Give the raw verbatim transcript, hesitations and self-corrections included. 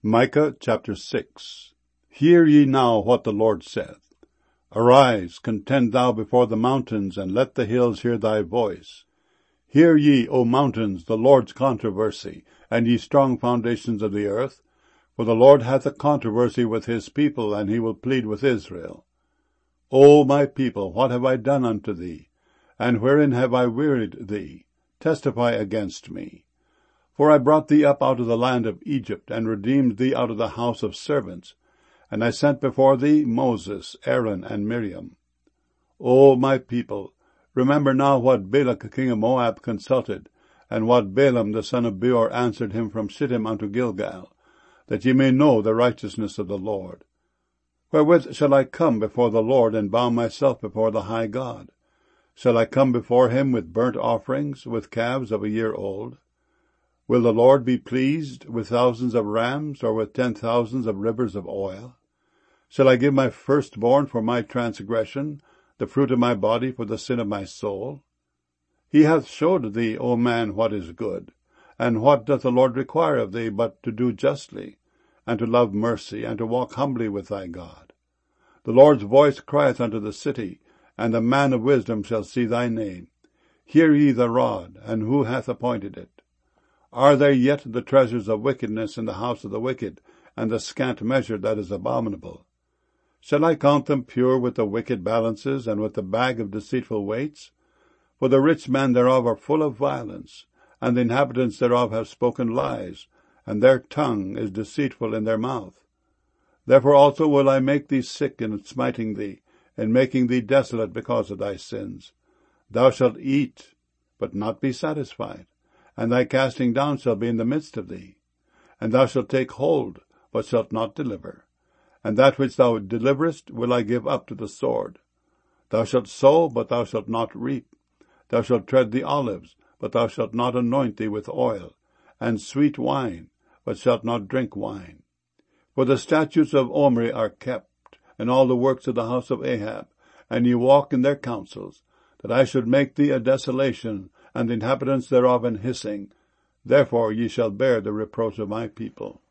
Micah chapter six. Hear ye now what the Lord saith. Arise, contend thou before the mountains, and let the hills hear thy voice. Hear ye, O mountains, the Lord's controversy, and ye strong foundations of the earth. For the Lord hath a controversy with his people, and he will plead with Israel. O my people, what have I done unto thee? And wherein have I wearied thee? Testify against me. For I brought thee up out of the land of Egypt, and redeemed thee out of the house of servants. And I sent before thee Moses, Aaron, and Miriam. O my people, remember now what Balak king of Moab consulted, and what Balaam the son of Beor answered him from Shittim unto Gilgal, that ye may know the righteousness of the Lord. Wherewith shall I come before the Lord, and bow myself before the high God? Shall I come before him with burnt offerings, with calves of a year old? Will the Lord be pleased with thousands of rams, or with ten thousands of rivers of oil? Shall I give my firstborn for my transgression, the fruit of my body for the sin of my soul? He hath showed thee, O man, what is good. And what doth the Lord require of thee, but to do justly, and to love mercy, and to walk humbly with thy God? The Lord's voice crieth unto the city, and the man of wisdom shall see thy name. Hear ye the rod, and who hath appointed it? Are there yet the treasures of wickedness in the house of the wicked, and the scant measure that is abominable? Shall I count them pure with the wicked balances, and with the bag of deceitful weights? For the rich men thereof are full of violence, and the inhabitants thereof have spoken lies, and their tongue is deceitful in their mouth. Therefore also will I make thee sick in smiting thee, and making thee desolate because of thy sins. Thou shalt eat, but not be satisfied, and thy casting down shall be in the midst of thee. And thou shalt take hold, but shalt not deliver. And that which thou deliverest will I give up to the sword. Thou shalt sow, but thou shalt not reap. Thou shalt tread the olives, but thou shalt not anoint thee with oil, and sweet wine, but shalt not drink wine. For the statutes of Omri are kept, and all the works of the house of Ahab, and ye walk in their counsels, that I should make thee a desolation, and the inhabitants thereof an hissing. Therefore ye shall bear the reproach of my people.